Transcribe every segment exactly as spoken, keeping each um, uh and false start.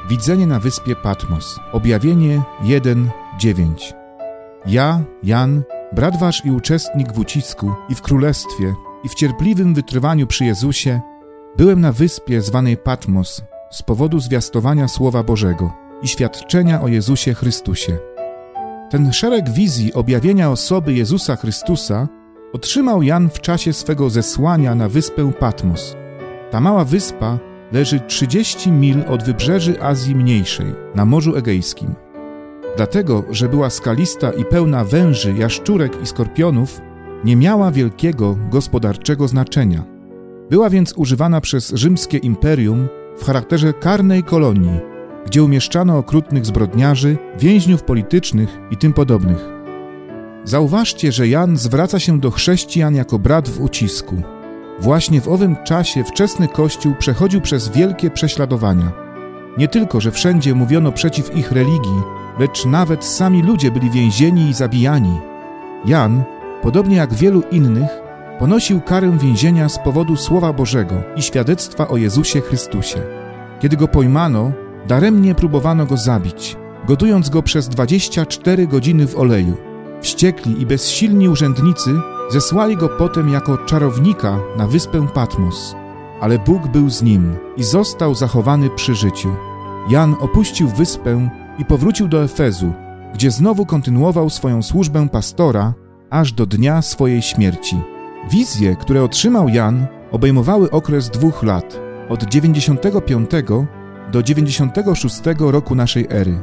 Widzenie na wyspie Patmos. Objawienie jeden dziewięć. Ja, Jan, brat wasz i uczestnik w ucisku i w królestwie i w cierpliwym wytrwaniu przy Jezusie, byłem na wyspie zwanej Patmos z powodu zwiastowania Słowa Bożego i świadczenia o Jezusie Chrystusie. Ten szereg wizji objawienia osoby Jezusa Chrystusa otrzymał Jan w czasie swego zesłania na wyspę Patmos. Ta mała wyspa leży trzydzieści mil od wybrzeży Azji Mniejszej, na Morzu Egejskim. Dlatego, że była skalista i pełna węży, jaszczurek i skorpionów, nie miała wielkiego gospodarczego znaczenia. Była więc używana przez rzymskie imperium w charakterze karnej kolonii, gdzie umieszczano okrutnych zbrodniarzy, więźniów politycznych i tym podobnych. Zauważcie, że Jan zwraca się do chrześcijan jako brat w ucisku. Właśnie w owym czasie wczesny Kościół przechodził przez wielkie prześladowania. Nie tylko, że wszędzie mówiono przeciw ich religii, lecz nawet sami ludzie byli więzieni i zabijani. Jan, podobnie jak wielu innych, ponosił karę więzienia z powodu Słowa Bożego i świadectwa o Jezusie Chrystusie. Kiedy go pojmano, daremnie próbowano go zabić, gotując go przez dwadzieścia cztery godziny w oleju. Wściekli i bezsilni urzędnicy zesłali go potem jako czarownika na wyspę Patmos, ale Bóg był z nim i został zachowany przy życiu. Jan opuścił wyspę i powrócił do Efezu, gdzie znowu kontynuował swoją służbę pastora aż do dnia swojej śmierci. Wizje, które otrzymał Jan, obejmowały okres dwóch lat, od dziewięćdziesiątego piątego do dziewięćdziesiątego szóstego roku naszej ery.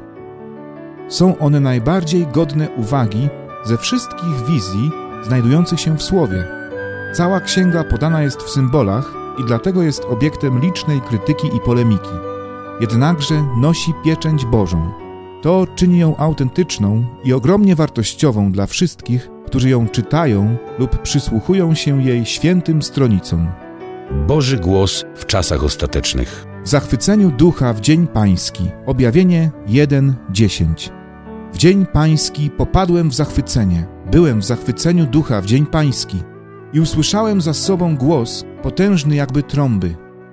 Są one najbardziej godne uwagi ze wszystkich wizji znajdujących się w Słowie. Cała księga podana jest w symbolach i dlatego jest obiektem licznej krytyki i polemiki. Jednakże nosi pieczęć Bożą. To czyni ją autentyczną i ogromnie wartościową dla wszystkich, którzy ją czytają lub przysłuchują się jej świętym stronicom. Boży głos w czasach ostatecznych. W zachwyceniu ducha w dzień pański. Objawienie jeden dziesięć. W dzień pański popadłem w zachwycenie. Byłem w zachwyceniu ducha w dzień pański i usłyszałem za sobą głos potężny jakby trąby.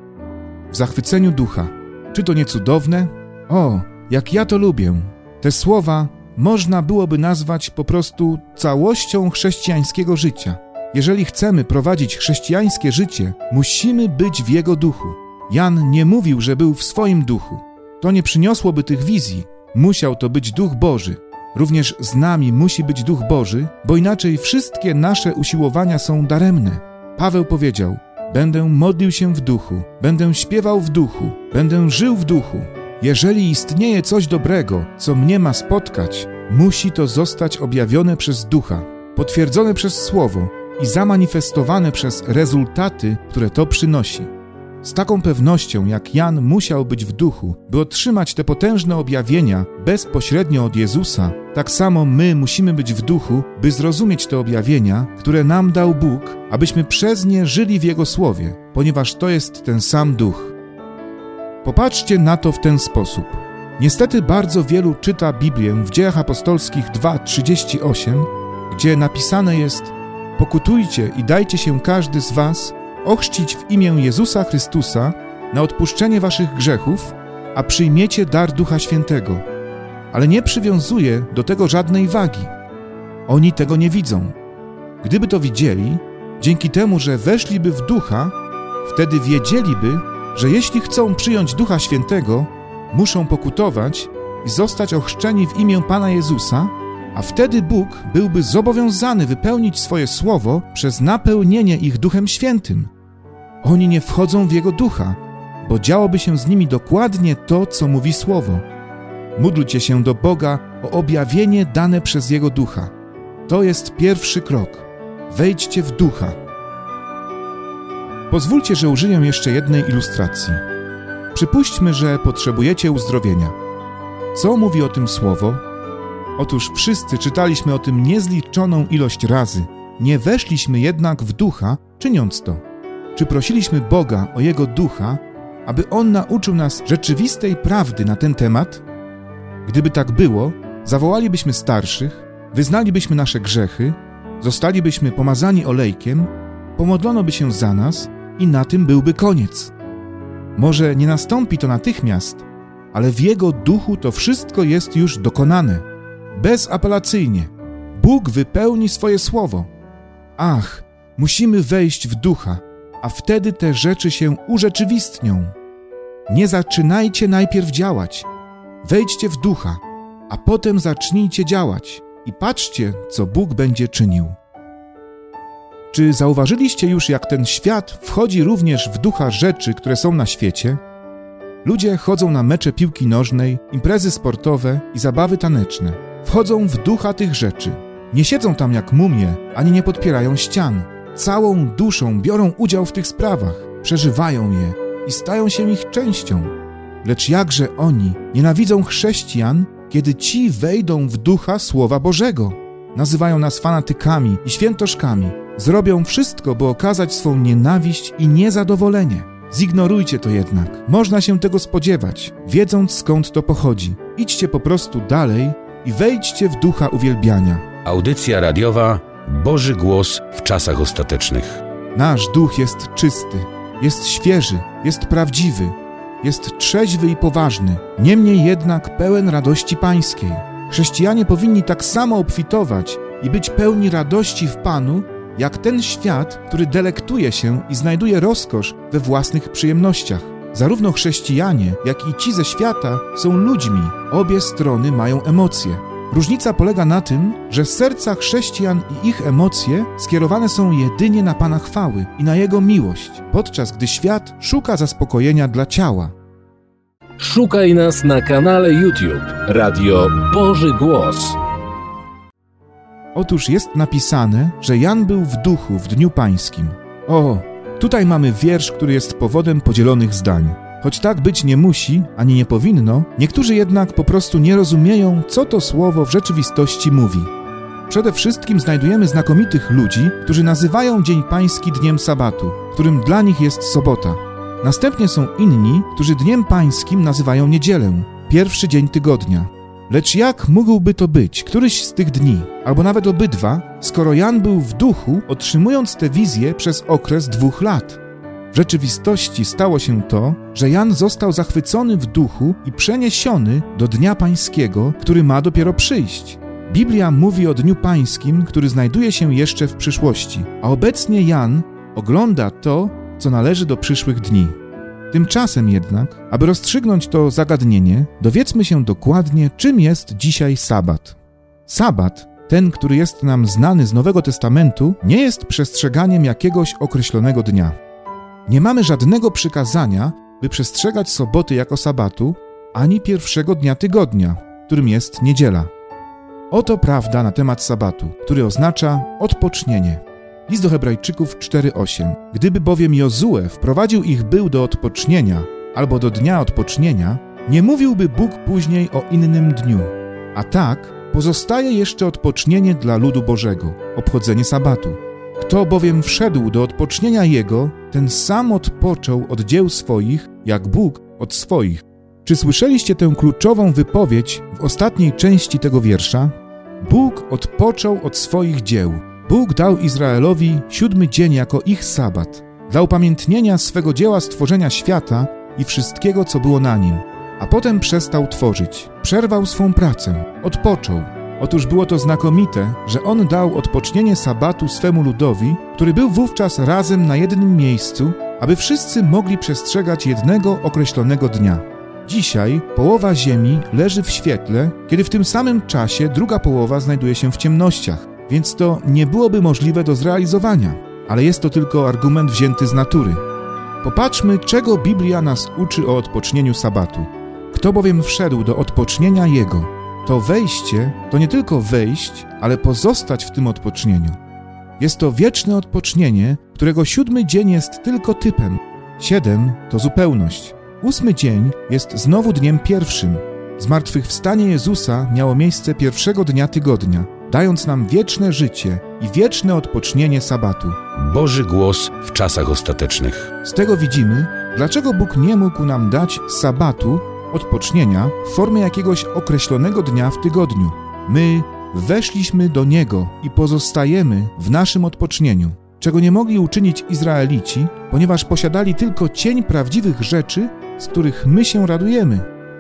W zachwyceniu ducha. Czy to nie cudowne? O, jak ja to lubię. Te słowa można byłoby nazwać po prostu całością chrześcijańskiego życia. Jeżeli chcemy prowadzić chrześcijańskie życie, musimy być w Jego duchu. Jan nie mówił, że był w swoim duchu. To nie przyniosłoby tych wizji. Musiał to być Duch Boży. Również z nami musi być Duch Boży, bo inaczej wszystkie nasze usiłowania są daremne. Paweł powiedział: będę modlił się w duchu, będę śpiewał w duchu, będę żył w duchu. Jeżeli istnieje coś dobrego, co mnie ma spotkać, musi to zostać objawione przez Ducha, potwierdzone przez Słowo i zamanifestowane przez rezultaty, które to przynosi. Z taką pewnością, jak Jan musiał być w duchu, by otrzymać te potężne objawienia bezpośrednio od Jezusa, tak samo my musimy być w duchu, by zrozumieć te objawienia, które nam dał Bóg, abyśmy przez nie żyli w Jego Słowie, ponieważ to jest ten sam duch. Popatrzcie na to w ten sposób. Niestety bardzo wielu czyta Biblię w Dziejach Apostolskich dwa trzydzieści osiem, gdzie napisane jest: pokutujcie i dajcie się każdy z was ochrzcić w imię Jezusa Chrystusa na odpuszczenie waszych grzechów, a przyjmiecie dar Ducha Świętego. Ale nie przywiązuje do tego żadnej wagi. Oni tego nie widzą. Gdyby to widzieli, dzięki temu, że weszliby w Ducha, wtedy wiedzieliby, że jeśli chcą przyjąć Ducha Świętego, muszą pokutować i zostać ochrzczeni w imię Pana Jezusa, a wtedy Bóg byłby zobowiązany wypełnić swoje słowo przez napełnienie ich Duchem Świętym. Oni nie wchodzą w Jego Ducha, bo działoby się z nimi dokładnie to, co mówi Słowo. Módlcie się do Boga o objawienie dane przez Jego Ducha. To jest pierwszy krok. Wejdźcie w Ducha. Pozwólcie, że użyję jeszcze jednej ilustracji. Przypuśćmy, że potrzebujecie uzdrowienia. Co mówi o tym Słowo? Otóż wszyscy czytaliśmy o tym niezliczoną ilość razy. Nie weszliśmy jednak w Ducha, czyniąc to. Czy prosiliśmy Boga o Jego Ducha, aby On nauczył nas rzeczywistej prawdy na ten temat? Gdyby tak było, zawołalibyśmy starszych, wyznalibyśmy nasze grzechy, zostalibyśmy pomazani olejkiem, pomodlono by się za nas i na tym byłby koniec. Może nie nastąpi to natychmiast, ale w Jego duchu to wszystko jest już dokonane. Bezapelacyjnie. Bóg wypełni swoje słowo. Ach, musimy wejść w ducha, a wtedy te rzeczy się urzeczywistnią. Nie zaczynajcie najpierw działać. Wejdźcie w ducha, a potem zacznijcie działać i patrzcie, co Bóg będzie czynił. Czy zauważyliście już, jak ten świat wchodzi również w ducha rzeczy, które są na świecie? Ludzie chodzą na mecze piłki nożnej, imprezy sportowe i zabawy taneczne. Wchodzą w ducha tych rzeczy. Nie siedzą tam jak mumie, ani nie podpierają ścian. Całą duszą biorą udział w tych sprawach, przeżywają je i stają się ich częścią. Lecz jakże oni nienawidzą chrześcijan, kiedy ci wejdą w ducha Słowa Bożego. Nazywają nas fanatykami i świętoszkami. Zrobią wszystko, by okazać swą nienawiść i niezadowolenie. Zignorujcie to jednak. Można się tego spodziewać, wiedząc skąd to pochodzi. Idźcie po prostu dalej i wejdźcie w ducha uwielbiania. Audycja radiowa Boży Głos w czasach ostatecznych. Nasz duch jest czysty, jest świeży, jest prawdziwy, jest trzeźwy i poważny, niemniej jednak pełen radości pańskiej. Chrześcijanie powinni tak samo obfitować i być pełni radości w Panu, jak ten świat, który delektuje się i znajduje rozkosz we własnych przyjemnościach. Zarówno chrześcijanie, jak i ci ze świata są ludźmi. Obie strony mają emocje. Różnica polega na tym, że serca chrześcijan i ich emocje skierowane są jedynie na Pana chwały i na Jego miłość, podczas gdy świat szuka zaspokojenia dla ciała. Szukaj nas na kanale YouTube Radio Boży Głos. Otóż jest napisane, że Jan był w duchu w Dniu Pańskim. O, tutaj mamy wiersz, który jest powodem podzielonych zdań. Choć tak być nie musi, ani nie powinno, niektórzy jednak po prostu nie rozumieją, co to słowo w rzeczywistości mówi. Przede wszystkim znajdujemy znakomitych ludzi, którzy nazywają Dzień Pański dniem sabatu, którym dla nich jest sobota. Następnie są inni, którzy dniem pańskim nazywają niedzielę, pierwszy dzień tygodnia. Lecz jak mógłby to być któryś z tych dni, albo nawet obydwa, skoro Jan był w duchu, otrzymując tę wizję przez okres dwóch lat? W rzeczywistości stało się to, że Jan został zachwycony w duchu i przeniesiony do Dnia Pańskiego, który ma dopiero przyjść. Biblia mówi o Dniu Pańskim, który znajduje się jeszcze w przyszłości, a obecnie Jan ogląda to, co należy do przyszłych dni. Tymczasem jednak, aby rozstrzygnąć to zagadnienie, dowiedzmy się dokładnie, czym jest dzisiaj sabat. Sabat, ten, który jest nam znany z Nowego Testamentu, nie jest przestrzeganiem jakiegoś określonego dnia. Nie mamy żadnego przykazania, by przestrzegać soboty jako sabatu, ani pierwszego dnia tygodnia, którym jest niedziela. Oto prawda na temat sabatu, który oznacza odpocznienie. List do Hebrajczyków cztery osiem. Gdyby bowiem Jozue wprowadził ich był do odpocznienia albo do dnia odpocznienia, nie mówiłby Bóg później o innym dniu. A tak pozostaje jeszcze odpocznienie dla ludu Bożego, obchodzenie sabatu. Kto bowiem wszedł do odpocznienia Jego, ten sam odpoczął od dzieł swoich, jak Bóg od swoich. Czy słyszeliście tę kluczową wypowiedź w ostatniej części tego wiersza? Bóg odpoczął od swoich dzieł. Bóg dał Izraelowi siódmy dzień jako ich sabat, dla upamiętnienia swego dzieła stworzenia świata i wszystkiego, co było na nim, a potem przestał tworzyć. Przerwał swą pracę, odpoczął. Otóż było to znakomite, że On dał odpocznienie sabatu swemu ludowi, który był wówczas razem na jednym miejscu, aby wszyscy mogli przestrzegać jednego określonego dnia. Dzisiaj połowa ziemi leży w świetle, kiedy w tym samym czasie druga połowa znajduje się w ciemnościach, więc to nie byłoby możliwe do zrealizowania, ale jest to tylko argument wzięty z natury. Popatrzmy, czego Biblia nas uczy o odpocznieniu sabatu. Kto bowiem wszedł do odpocznienia Jego, to wejście to nie tylko wejść, ale pozostać w tym odpocznieniu. Jest to wieczne odpocznienie, którego siódmy dzień jest tylko typem. Siedem to zupełność. Ósmy dzień jest znowu dniem pierwszym. Zmartwychwstanie Jezusa miało miejsce pierwszego dnia tygodnia, dając nam wieczne życie i wieczne odpocznienie sabatu. Boży Głos w czasach ostatecznych. Z tego widzimy, dlaczego Bóg nie mógł nam dać sabatu, odpocznienia, w formie jakiegoś określonego dnia w tygodniu. My weszliśmy do Niego i pozostajemy w naszym odpocznieniu, czego nie mogli uczynić Izraelici, ponieważ posiadali tylko cień prawdziwych rzeczy, z których my się radujemy.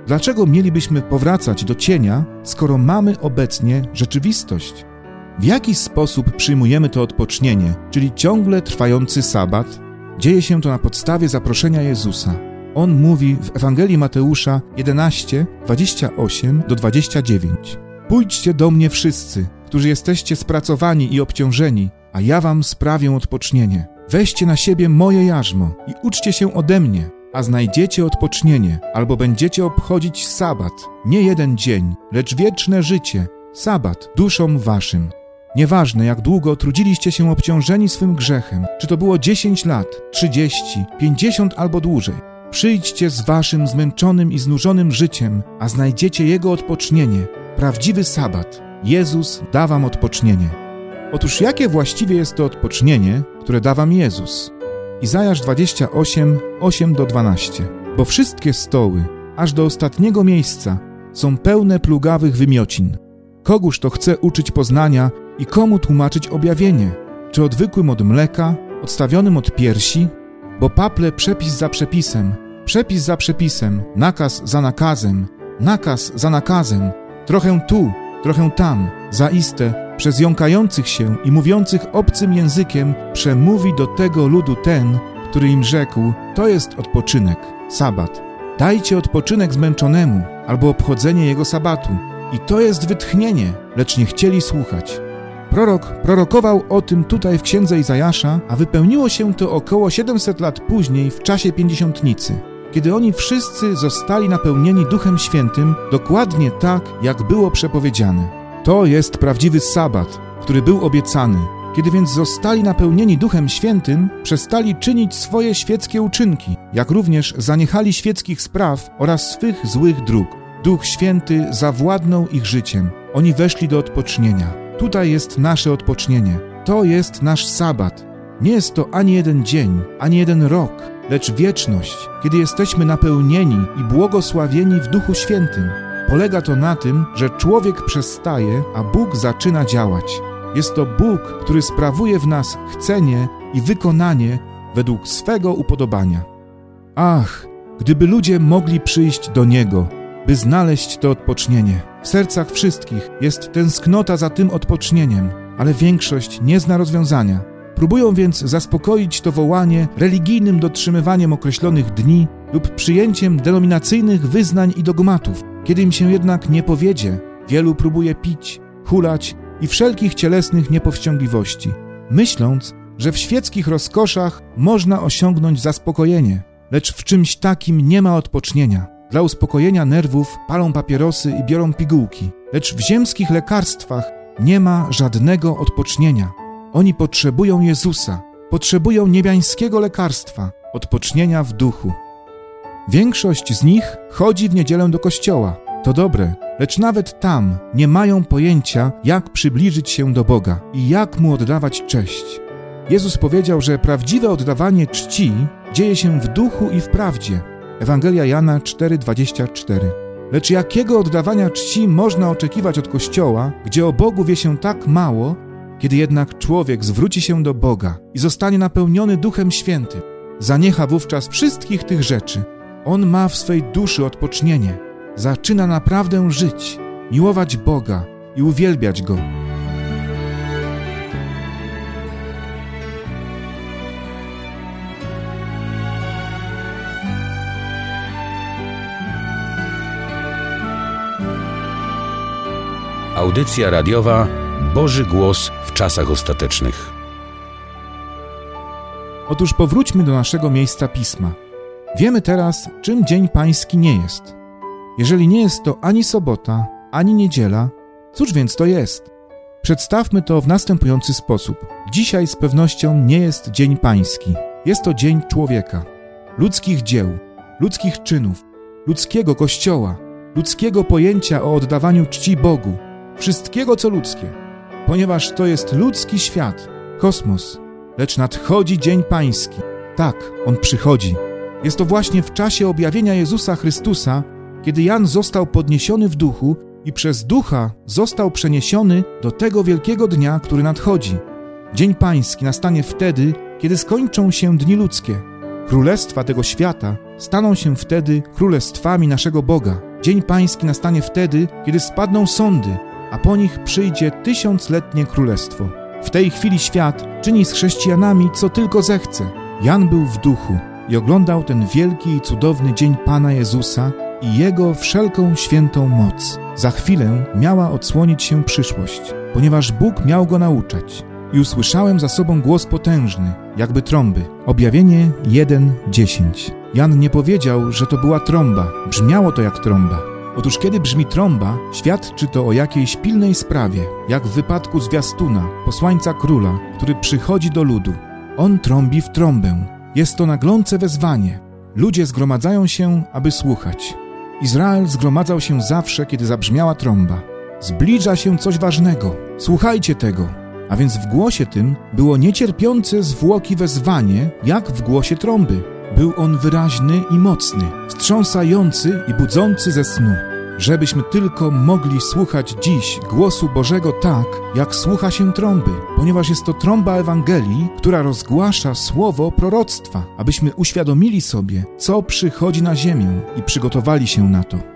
Dlaczego mielibyśmy powracać do cienia, skoro mamy obecnie rzeczywistość? W jaki sposób przyjmujemy to odpocznienie, czyli ciągle trwający sabat? Dzieje się to na podstawie zaproszenia Jezusa. On mówi w Ewangelii Mateusza jedenaście, dwadzieścia osiem do dwudziestego dziewiątego. Pójdźcie do mnie wszyscy, którzy jesteście spracowani i obciążeni, a ja wam sprawię odpocznienie. Weźcie na siebie moje jarzmo i uczcie się ode mnie, a znajdziecie odpocznienie, albo będziecie obchodzić sabat, nie jeden dzień, lecz wieczne życie, sabat duszom waszym. Nieważne, jak długo trudziliście się obciążeni swym grzechem, czy to było dziesięć lat, trzydzieści, pięćdziesiąt albo dłużej. Przyjdźcie z waszym zmęczonym i znużonym życiem, a znajdziecie Jego odpocznienie, prawdziwy sabat. Jezus da wam odpocznienie. Otóż jakie właściwie jest to odpocznienie, które da wam Jezus? Izajasz dwadzieścia osiem, osiem do dwunastu. Bo wszystkie stoły, aż do ostatniego miejsca, są pełne plugawych wymiocin. Kogóż to chce uczyć poznania i komu tłumaczyć objawienie? Czy odwykłym od mleka, odstawionym od piersi? Bo paple przepis za przepisem, przepis za przepisem, nakaz za nakazem, nakaz za nakazem, trochę tu, trochę tam, zaiste, przez jąkających się i mówiących obcym językiem przemówi do tego ludu ten, który im rzekł, to jest odpoczynek, sabat. Dajcie odpoczynek zmęczonemu, albo obchodzenie jego sabatu. I to jest wytchnienie, lecz nie chcieli słuchać. Prorok prorokował o tym tutaj w księdze Izajasza, a wypełniło się to około siedemset lat później w czasie pięćdziesiątnicy, kiedy oni wszyscy zostali napełnieni Duchem Świętym dokładnie tak, jak było przepowiedziane. To jest prawdziwy sabat, który był obiecany. Kiedy więc zostali napełnieni Duchem Świętym, przestali czynić swoje świeckie uczynki, jak również zaniechali świeckich spraw oraz swych złych dróg. Duch Święty zawładnął ich życiem. Oni weszli do odpocznienia. Tutaj jest nasze odpocznienie. To jest nasz sabat. Nie jest to ani jeden dzień, ani jeden rok, lecz wieczność, kiedy jesteśmy napełnieni i błogosławieni w Duchu Świętym. Polega to na tym, że człowiek przestaje, a Bóg zaczyna działać. Jest to Bóg, który sprawuje w nas chcenie i wykonanie według swego upodobania. Ach, gdyby ludzie mogli przyjść do Niego, by znaleźć to odpocznienie. W sercach wszystkich jest tęsknota za tym odpocznieniem, ale większość nie zna rozwiązania. Próbują więc zaspokoić to wołanie religijnym dotrzymywaniem określonych dni lub przyjęciem denominacyjnych wyznań i dogmatów. Kiedy im się jednak nie powiedzie, wielu próbuje pić, hulać i wszelkich cielesnych niepowściągliwości, myśląc, że w świeckich rozkoszach można osiągnąć zaspokojenie, lecz w czymś takim nie ma odpocznienia. Dla uspokojenia nerwów palą papierosy i biorą pigułki, lecz w ziemskich lekarstwach nie ma żadnego odpocznienia. Oni potrzebują Jezusa, potrzebują niebiańskiego lekarstwa, odpocznienia w duchu. Większość z nich chodzi w niedzielę do kościoła. To dobre, lecz nawet tam nie mają pojęcia, jak przybliżyć się do Boga i jak Mu oddawać cześć. Jezus powiedział, że prawdziwe oddawanie czci dzieje się w duchu i w prawdzie. Ewangelia Jana cztery, dwadzieścia cztery. Lecz jakiego oddawania czci można oczekiwać od Kościoła, gdzie o Bogu wie się tak mało, kiedy jednak człowiek zwróci się do Boga i zostanie napełniony Duchem Świętym? Zaniecha wówczas wszystkich tych rzeczy. On ma w swej duszy odpocznienie. Zaczyna naprawdę żyć, miłować Boga i uwielbiać Go. Audycja radiowa Boży Głos w czasach ostatecznych. Otóż powróćmy do naszego miejsca Pisma. Wiemy teraz, czym Dzień Pański nie jest. Jeżeli nie jest to ani sobota, ani niedziela, cóż więc to jest? Przedstawmy to w następujący sposób. Dzisiaj z pewnością nie jest Dzień Pański. Jest to dzień człowieka, ludzkich dzieł, ludzkich czynów, ludzkiego Kościoła, ludzkiego pojęcia o oddawaniu czci Bogu, wszystkiego co ludzkie, ponieważ to jest ludzki świat, kosmos, lecz nadchodzi Dzień Pański. Tak, on przychodzi. Jest to właśnie w czasie objawienia Jezusa Chrystusa, kiedy Jan został podniesiony w duchu i przez ducha został przeniesiony do tego wielkiego dnia, który nadchodzi. Dzień Pański nastanie wtedy, kiedy skończą się dni ludzkie. Królestwa tego świata staną się wtedy królestwami naszego Boga. Dzień Pański nastanie wtedy, kiedy spadną sądy, a po nich przyjdzie tysiącletnie królestwo. W tej chwili świat czyni z chrześcijanami, co tylko zechce. Jan był w duchu i oglądał ten wielki i cudowny dzień Pana Jezusa i Jego wszelką świętą moc. Za chwilę miała odsłonić się przyszłość, ponieważ Bóg miał go nauczać. I usłyszałem za sobą głos potężny, jakby trąby. Objawienie jeden dziesięć. Jan nie powiedział, że to była trąba. Brzmiało to jak trąba. Otóż kiedy brzmi trąba, świadczy to o jakiejś pilnej sprawie, jak w wypadku zwiastuna, posłańca króla, który przychodzi do ludu. On trąbi w trąbę. Jest to naglące wezwanie. Ludzie zgromadzają się, aby słuchać. Izrael zgromadzał się zawsze, kiedy zabrzmiała trąba. Zbliża się coś ważnego. Słuchajcie tego. A więc w głosie tym było niecierpiące zwłoki wezwanie, jak w głosie trąby. Był on wyraźny i mocny, wstrząsający i budzący ze snu. Żebyśmy tylko mogli słuchać dziś głosu Bożego tak, jak słucha się trąby, ponieważ jest to trąba Ewangelii, która rozgłasza słowo proroctwa, abyśmy uświadomili sobie, co przychodzi na ziemię i przygotowali się na to.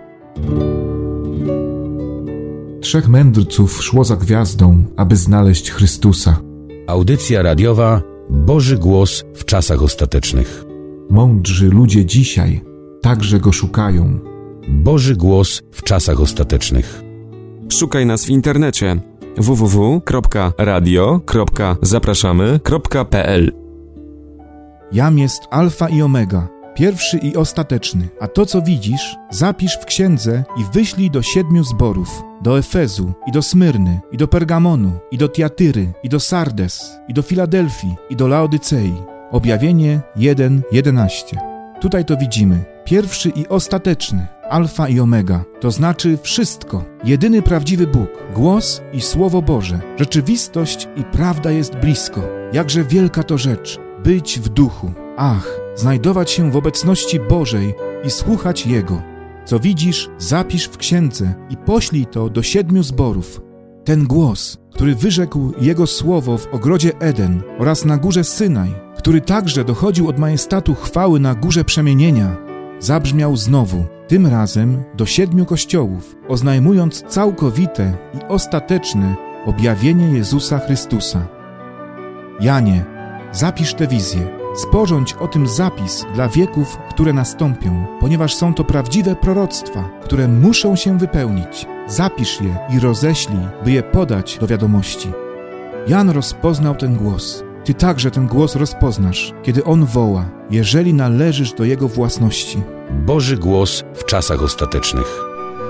Trzech mędrców szło za gwiazdą, aby znaleźć Chrystusa. Audycja radiowa Boży Głos w czasach ostatecznych. Mądrzy ludzie dzisiaj także go szukają. Boży Głos w czasach ostatecznych. Szukaj nas w internecie w w w kropka radio kropka zapraszamy kropka p l. Jam jest alfa i omega, pierwszy i ostateczny, a to, co widzisz, zapisz w księdze i wyślij do siedmiu zborów, do Efezu, i do Smyrny, i do Pergamonu, i do Tiatyry, i do Sardes, i do Filadelfii, i do Laodycei. Objawienie jeden jedenaście. Tutaj to widzimy. Pierwszy i ostateczny, alfa i omega, to znaczy wszystko. Jedyny prawdziwy Bóg, głos i Słowo Boże. Rzeczywistość i prawda jest blisko. Jakże wielka to rzecz, być w duchu. Ach, znajdować się w obecności Bożej i słuchać Jego. Co widzisz, zapisz w księdze i poślij to do siedmiu zborów. Ten głos, który wyrzekł Jego słowo w ogrodzie Eden oraz na górze Synaj, który także dochodził od majestatu chwały na górze przemienienia, zabrzmiał znowu, tym razem do siedmiu kościołów, oznajmując całkowite i ostateczne objawienie Jezusa Chrystusa. Janie, zapisz tę wizję, sporządź o tym zapis dla wieków, które nastąpią, ponieważ są to prawdziwe proroctwa, które muszą się wypełnić. Zapisz je i roześlij, by je podać do wiadomości. Jan rozpoznał ten głos. Ty także ten głos rozpoznasz, kiedy on woła, jeżeli należysz do jego własności. Boży Głos w czasach ostatecznych.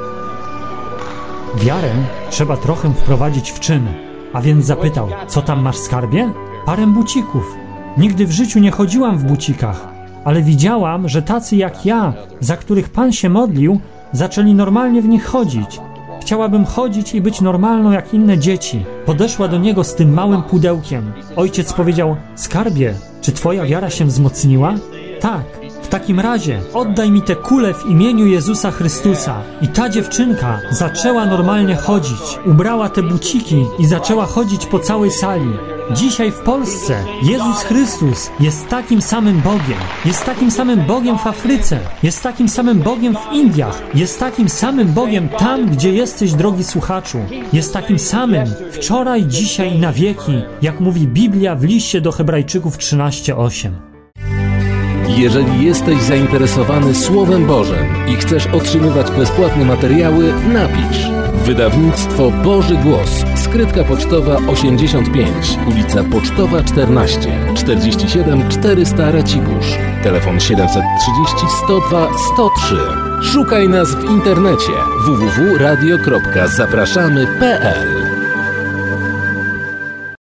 Wiarę trzeba trochę wprowadzić w czyn, a więc zapytał, co tam masz w skarbie? Parę bucików. Nigdy w życiu nie chodziłam w bucikach, ale widziałam, że tacy jak ja, za których Pan się modlił, zaczęli normalnie w nich chodzić. Chciałabym chodzić i być normalną jak inne dzieci. Podeszła do niego z tym małym pudełkiem. Ojciec powiedział, skarbie, czy twoja wiara się wzmocniła? Tak. W takim razie oddaj mi tę kulę w imieniu Jezusa Chrystusa. I ta dziewczynka zaczęła normalnie chodzić. Ubrała te buciki i zaczęła chodzić po całej sali. Dzisiaj w Polsce Jezus Chrystus jest takim samym Bogiem. Jest takim samym Bogiem w Afryce. Jest takim samym Bogiem w Indiach. Jest takim samym Bogiem tam, gdzie jesteś, drogi słuchaczu. Jest takim samym wczoraj, dzisiaj i na wieki, jak mówi Biblia w liście do Hebrajczyków trzynaście osiem. Jeżeli jesteś zainteresowany Słowem Bożym i chcesz otrzymywać bezpłatne materiały, napisz. Wydawnictwo Boży Głos. Skrytka pocztowa osiemdziesiąt pięć, ulica Pocztowa czternaście, czterdzieści siedem czterysta Racibórz. Telefon siedemset trzydzieści sto dwa sto trzy. Szukaj nas w internecie w w w kropka radio kropka zapraszamy kropka p l.